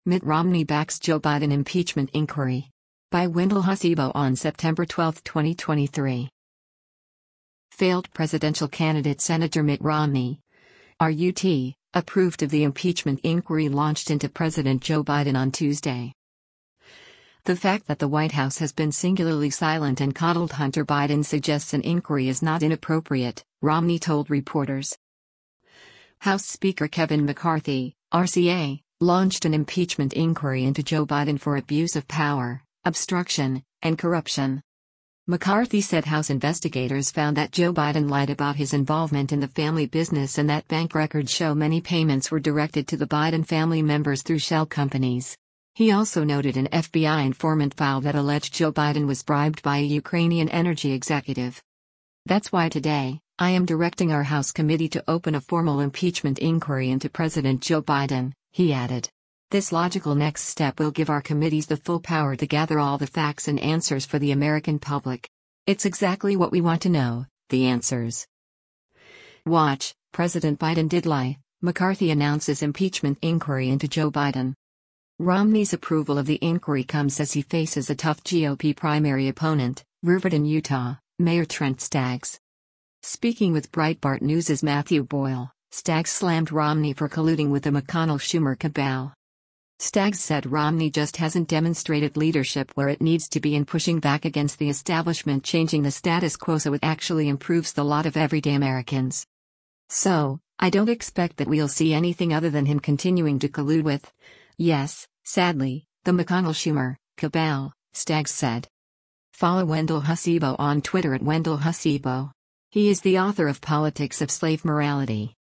Mitt Romney backs Joe Biden impeachment inquiry. By Wendell Husibo on September 12, 2023. Failed presidential candidate Senator Mitt Romney, RUT, approved of the impeachment inquiry launched into President Joe Biden on Tuesday. The fact that the White House has been singularly silent and coddled Hunter Biden suggests an inquiry is not inappropriate, Romney told reporters. House Speaker Kevin McCarthy, RCA, launched an impeachment inquiry into Joe Biden for abuse of power, obstruction, and corruption. McCarthy said House investigators found that Joe Biden lied about his involvement in the family business and that bank records show many payments were directed to the Biden family members through shell companies. He also noted an FBI informant file that alleged Joe Biden was bribed by a Ukrainian energy executive. That's why today, I am directing our House committee to open a formal impeachment inquiry into President Joe Biden, he added. This logical next step will give our committees the full power to gather all the facts and answers for the American public. It's exactly what we want to know, the answers. Watch, President Biden did lie, McCarthy announces impeachment inquiry into Joe Biden. Romney's approval of the inquiry comes as he faces a tough GOP primary opponent, Riverton, Utah, Mayor Trent Staggs. Speaking with Breitbart News' Matthew Boyle, Staggs slammed Romney for colluding with the McConnell-Schumer cabal. Staggs said Romney just hasn't demonstrated leadership where it needs to be in pushing back against the establishment, changing the status quo so it actually improves the lot of everyday Americans. So, I don't expect that we'll see anything other than him continuing to collude with, yes, sadly, the McConnell-Schumer cabal, Staggs said. Follow Wendell Husibo on Twitter at Wendell Husibo. He is the author of Politics of Slave Morality.